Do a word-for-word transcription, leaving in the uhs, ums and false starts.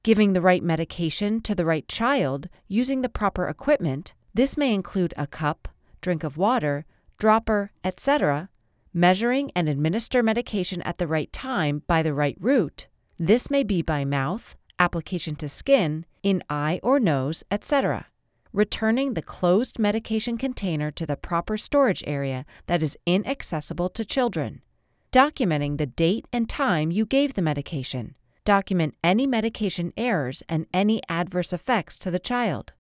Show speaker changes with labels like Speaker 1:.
Speaker 1: Giving the right medication to the right child using the proper equipment. This may include a cup, drink of water, dropper, et cetera. Measuring and administer medication at the right time by the right route. This may be by mouth, application to skin, in eye or nose, et cetera. Returning the closed medication container to the proper storage area that is inaccessible to children. Documenting the date and time you gave the medication. Document any medication errors and any adverse effects to the child.